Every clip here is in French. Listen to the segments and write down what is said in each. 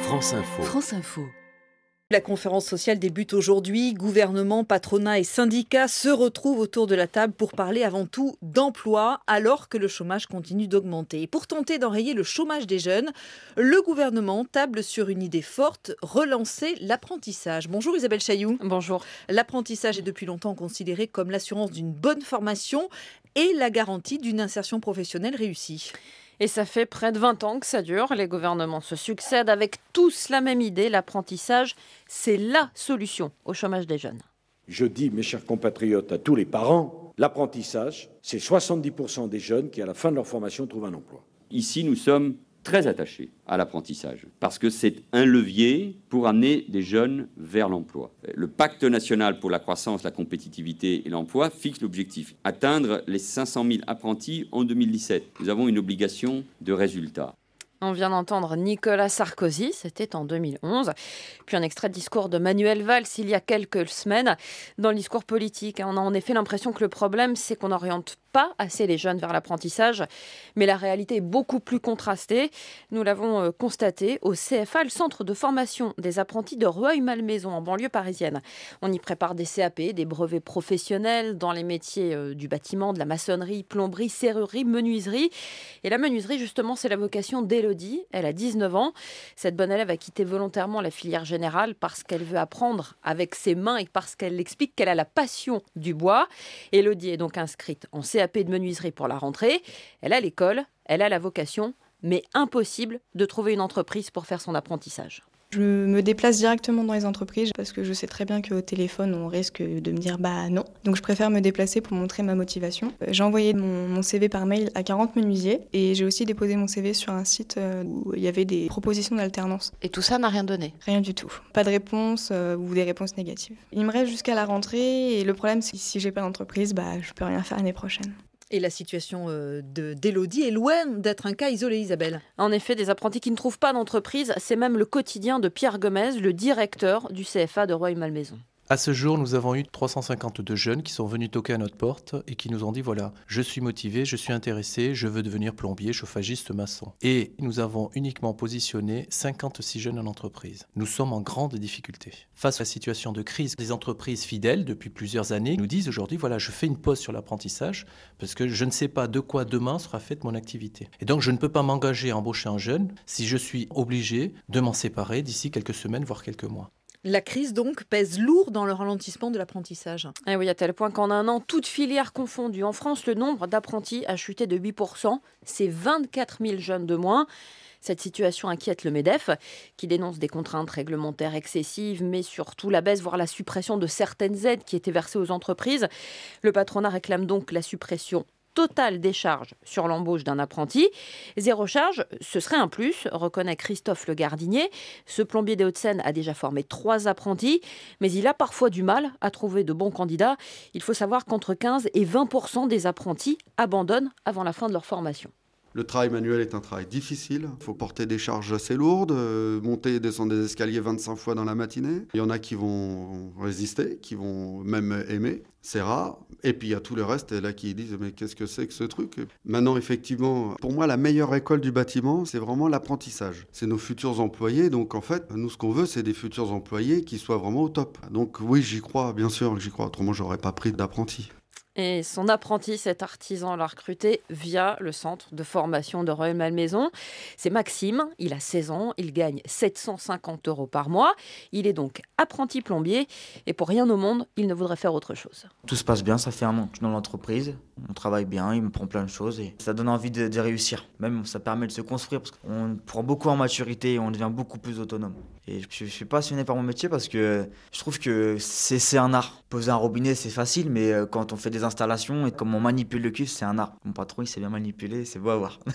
France Info. France Info. La conférence sociale débute aujourd'hui. Gouvernement, patronat et syndicats se retrouvent autour de la table pour parler avant tout d'emploi, alors que le chômage continue d'augmenter. Et pour tenter d'enrayer le chômage des jeunes, le gouvernement table sur une idée forte, relancer l'apprentissage. Bonjour Isabelle Chailloux. Bonjour. L'apprentissage est depuis longtemps considéré comme l'assurance d'une bonne formation et la garantie d'une insertion professionnelle réussie. Et ça fait près de 20 ans que ça dure. Les gouvernements se succèdent avec tous la même idée. L'apprentissage, c'est la solution au chômage des jeunes. Je dis, mes chers compatriotes, à tous les parents, l'apprentissage, c'est 70% des jeunes qui, à la fin de leur formation, trouvent un emploi. Ici, nous sommes très attachés à l'apprentissage parce que c'est un levier pour amener des jeunes vers l'emploi. Le pacte national pour la croissance, la compétitivité et l'emploi fixe l'objectif, atteindre les 500 000 apprentis en 2017. Nous avons une obligation de résultat. On vient d'entendre Nicolas Sarkozy, c'était en 2011. Puis un extrait de discours de Manuel Valls il y a quelques semaines. Dans le discours politique, on a en effet l'impression que le problème, c'est qu'on n'oriente pas assez les jeunes vers l'apprentissage. Mais la réalité est beaucoup plus contrastée. Nous l'avons constaté au CFA, le centre de formation des apprentis de Rueil-Malmaison, en banlieue parisienne. On y prépare des CAP, des brevets professionnels dans les métiers du bâtiment, de la maçonnerie, plomberie, serrurerie, menuiserie. Et la menuiserie, justement, c'est la vocation d'Élodie. Elle a 19 ans. Cette bonne élève a quitté volontairement la filière générale parce qu'elle veut apprendre avec ses mains et parce qu'elle explique qu'elle a la passion du bois. Élodie est donc inscrite en CAP de menuiserie pour la rentrée. Elle a l'école, elle a la vocation, mais impossible de trouver une entreprise pour faire son apprentissage. Je me déplace directement dans les entreprises parce que je sais très bien qu'au téléphone, on risque de me dire non. Donc je préfère me déplacer pour montrer ma motivation. J'ai envoyé mon CV par mail à 40 menuisiers et j'ai aussi déposé mon CV sur un site où il y avait des propositions d'alternance. Et tout ça n'a rien donné? Rien du tout. Pas de réponse ou des réponses négatives. Il me reste jusqu'à la rentrée et le problème, c'est que si j'ai pas d'entreprise, je peux rien faire l'année prochaine. Et la situation d'Élodie est loin d'être un cas isolé, Isabelle. En effet, des apprentis qui ne trouvent pas d'entreprise, c'est même le quotidien de Pierre Gomez, le directeur du CFA de Rueil-Malmaison. À ce jour, nous avons eu 352 jeunes qui sont venus toquer à notre porte et qui nous ont dit voilà, je suis motivé, je suis intéressé, je veux devenir plombier, chauffagiste, maçon. Et nous avons uniquement positionné 56 jeunes en entreprise. Nous sommes en grande difficulté. Face à la situation de crise, des entreprises fidèles depuis plusieurs années nous disent aujourd'hui voilà, je fais une pause sur l'apprentissage parce que je ne sais pas de quoi demain sera faite mon activité. Et donc je ne peux pas m'engager à embaucher un jeune si je suis obligé de m'en séparer d'ici quelques semaines, voire quelques mois. La crise, donc, pèse lourd dans le ralentissement de l'apprentissage. Et oui, à tel point qu'en un an, toutes filières confondues, en France, le nombre d'apprentis a chuté de 8%. C'est 24 000 jeunes de moins. Cette situation inquiète le MEDEF, qui dénonce des contraintes réglementaires excessives, mais surtout la baisse, voire la suppression de certaines aides qui étaient versées aux entreprises. Le patronat réclame donc la suppression totale des charges sur l'embauche d'un apprenti. Zéro charge, ce serait un plus, reconnaît Christophe Le Gardinier. Ce plombier des Hauts-de-Seine a déjà formé 3 apprentis, mais il a parfois du mal à trouver de bons candidats. Il faut savoir qu'entre 15 et 20% des apprentis abandonnent avant la fin de leur formation. Le travail manuel est un travail difficile. Il faut porter des charges assez lourdes, monter et descendre des escaliers 25 fois dans la matinée. Il y en a qui vont résister, qui vont même aimer. C'est rare. Et puis il y a tout le reste là qui disent mais qu'est-ce que c'est que ce truc? Maintenant, effectivement, pour moi, la meilleure école du bâtiment, c'est vraiment l'apprentissage. C'est nos futurs employés. Donc en fait, nous, ce qu'on veut, c'est des futurs employés qui soient vraiment au top. Donc oui, j'y crois, bien sûr que j'y crois. Autrement, j'aurais pas pris d'apprenti. Et son apprenti, cet artisan, l'a recruté via le centre de formation de Rueil-Malmaison. C'est Maxime, il a 16 ans, il gagne 750 € par mois. Il est donc apprenti plombier et pour rien au monde, il ne voudrait faire autre chose. Tout se passe bien, ça fait un an que je suis dans l'entreprise. On travaille bien, il me prend plein de choses et ça donne envie de réussir. Même ça permet de se construire parce qu'on prend beaucoup en maturité et on devient beaucoup plus autonome. Et je suis passionné par mon métier parce que je trouve que c'est un art. Poser un robinet, c'est facile, mais quand on fait des installations et comme on manipule le cuivre, c'est un art. Mon patron, il sait bien manipuler, c'est beau à voir.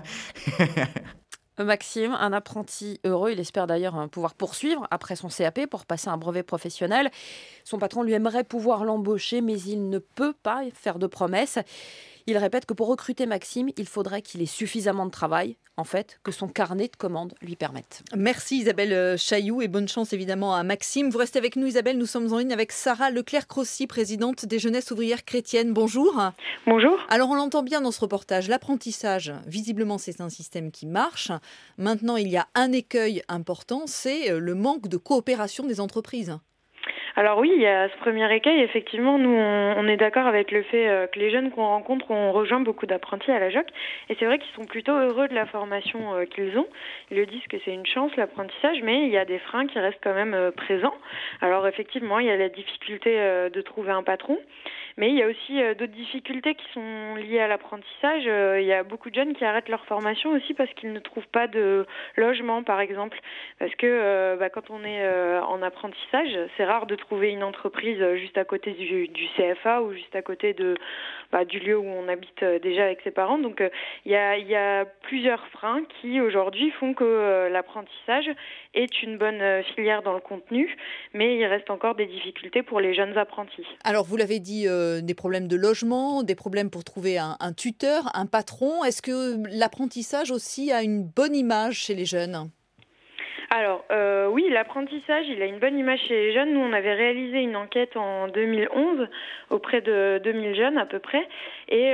Maxime, un apprenti heureux, il espère d'ailleurs pouvoir poursuivre après son CAP pour passer un brevet professionnel. Son patron lui aimerait pouvoir l'embaucher, mais il ne peut pas faire de promesses. Il répète que pour recruter Maxime, il faudrait qu'il ait suffisamment de travail, en fait, que son carnet de commandes lui permette. Merci Isabelle Chailloux et bonne chance évidemment à Maxime. Vous restez avec nous Isabelle, nous sommes en ligne avec Sarah Leclerc-Crossy, présidente des Jeunesses ouvrières chrétiennes. Bonjour. Bonjour. Alors on l'entend bien dans ce reportage, l'apprentissage, visiblement c'est un système qui marche. Maintenant il y a un écueil important, c'est le manque de coopération des entreprises. Alors oui, il y a ce premier écueil. Effectivement, nous, on est d'accord avec le fait que les jeunes qu'on rencontre ont rejoint beaucoup d'apprentis à la JOC. Et c'est vrai qu'ils sont plutôt heureux de la formation qu'ils ont. Ils le disent que c'est une chance, l'apprentissage, mais il y a des freins qui restent quand même présents. Alors effectivement, il y a la difficulté de trouver un patron. Mais il y a aussi d'autres difficultés qui sont liées à l'apprentissage. Il y a beaucoup de jeunes qui arrêtent leur formation aussi parce qu'ils ne trouvent pas de logement, par exemple. Parce que quand on est en apprentissage, c'est rare de trouver une entreprise juste à côté du CFA ou juste à côté du lieu où on habite déjà avec ses parents. Donc il y a plusieurs freins qui aujourd'hui font que l'apprentissage est une bonne filière dans le contenu, mais il reste encore des difficultés pour les jeunes apprentis. Alors vous l'avez dit, des problèmes de logement, des problèmes pour trouver un tuteur, un patron. Est-ce que l'apprentissage aussi a une bonne image chez les jeunes ? Alors oui, l'apprentissage, il a une bonne image chez les jeunes. Nous, on avait réalisé une enquête en 2011 auprès de 2000 jeunes à peu près. Et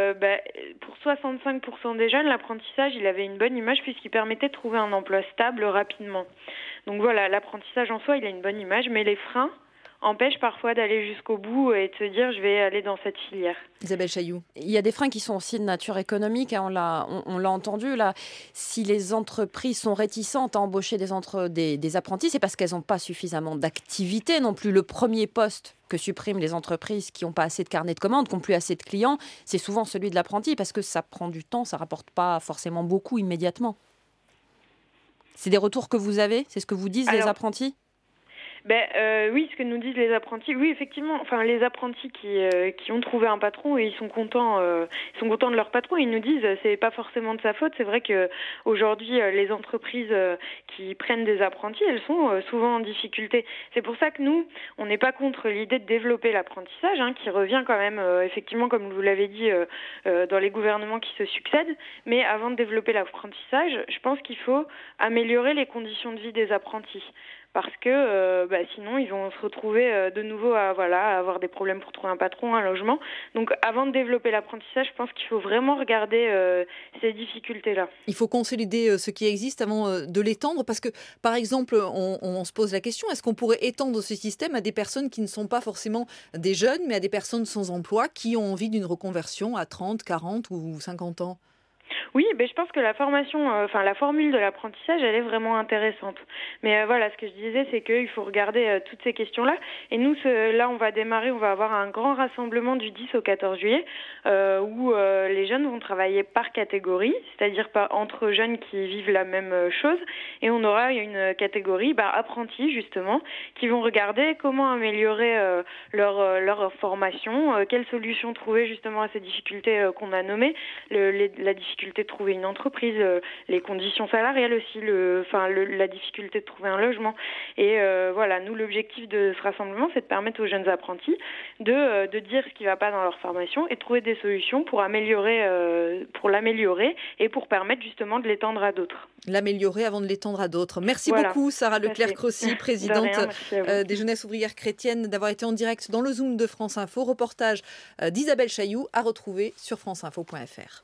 pour 65% des jeunes, l'apprentissage, il avait une bonne image puisqu'il permettait de trouver un emploi stable rapidement. Donc voilà, l'apprentissage en soi, il a une bonne image, mais les freins empêche parfois d'aller jusqu'au bout et de se dire je vais aller dans cette filière. Isabelle Chailloux. Il y a des freins qui sont aussi de nature économique, hein, on l'a entendu là. Si les entreprises sont réticentes à embaucher des apprentis, c'est parce qu'elles n'ont pas suffisamment d'activité non plus. Le premier poste que suppriment les entreprises qui n'ont pas assez de carnet de commandes, qui n'ont plus assez de clients, c'est souvent celui de l'apprenti parce que ça prend du temps, ça ne rapporte pas forcément beaucoup immédiatement. C'est des retours que vous avez ? C'est ce que vous disent les apprentis ? Oui, ce que nous disent les apprentis, oui effectivement, enfin les apprentis qui ont trouvé un patron et ils sont contents de leur patron. Ils nous disent c'est pas forcément de sa faute. C'est vrai que aujourd'hui les entreprises qui prennent des apprentis, elles sont souvent en difficulté. C'est pour ça que nous, on n'est pas contre l'idée de développer l'apprentissage, qui revient quand même effectivement comme vous l'avez dit dans les gouvernements qui se succèdent. Mais avant de développer l'apprentissage, je pense qu'il faut améliorer les conditions de vie des apprentis. Parce que sinon, ils vont se retrouver de nouveau à avoir des problèmes pour trouver un patron, un logement. Donc, avant de développer l'apprentissage, je pense qu'il faut vraiment regarder ces difficultés-là. Il faut consolider ce qui existe avant de l'étendre. Parce que, par exemple, on se pose la question, est-ce qu'on pourrait étendre ce système à des personnes qui ne sont pas forcément des jeunes, mais à des personnes sans emploi qui ont envie d'une reconversion à 30, 40 ou 50 ans ? Oui, je pense que la formation, la formule de l'apprentissage, elle est vraiment intéressante. Mais ce que je disais, c'est qu'il faut regarder toutes ces questions-là. Et nous, là, on va avoir un grand rassemblement du 10 au 14 juillet où les jeunes vont travailler par catégorie, c'est-à-dire entre jeunes qui vivent la même chose. Et on aura une catégorie apprentis, justement, qui vont regarder comment améliorer leur formation, quelles solutions trouver justement à ces difficultés qu'on a nommées, la difficulté de trouver une entreprise, les conditions salariales aussi, la difficulté de trouver un logement. Et nous, l'objectif de ce rassemblement, c'est de permettre aux jeunes apprentis de dire ce qui ne va pas dans leur formation et de trouver des solutions pour l'améliorer et pour permettre justement de l'étendre à d'autres. L'améliorer avant de l'étendre à d'autres. Merci beaucoup, Sarah Leclerc-Crossy, présidente des Jeunesses ouvrières chrétiennes, d'avoir été en direct dans le Zoom de France Info. Reportage d'Isabelle Chailloux à retrouver sur franceinfo.fr.